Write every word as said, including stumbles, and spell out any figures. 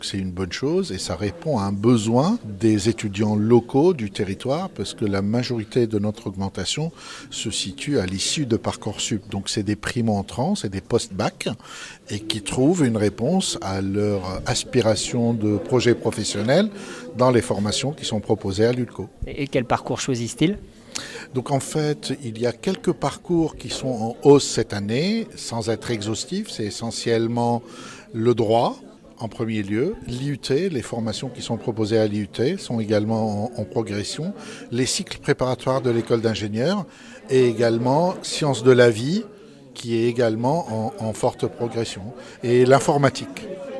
C'est une bonne chose et ça répond à un besoin des étudiants locaux du territoire parce que la majorité de notre augmentation se situe à l'issue de Parcoursup. Donc c'est des primo-entrants, c'est des post-bac et qui trouvent une réponse à leur aspiration de projet professionnel dans les formations qui sont proposées à l'U L C O. Et quel parcours choisissent-ils ? Donc en fait, il y a quelques parcours qui sont en hausse cette année, sans être exhaustifs. C'est essentiellement le droit, en premier lieu. L'I U T, les formations qui sont proposées à l'I U T sont également en, en progression. Les cycles préparatoires de l'école d'ingénieurs et également sciences de la vie, qui est également en, en forte progression. Et l'informatique.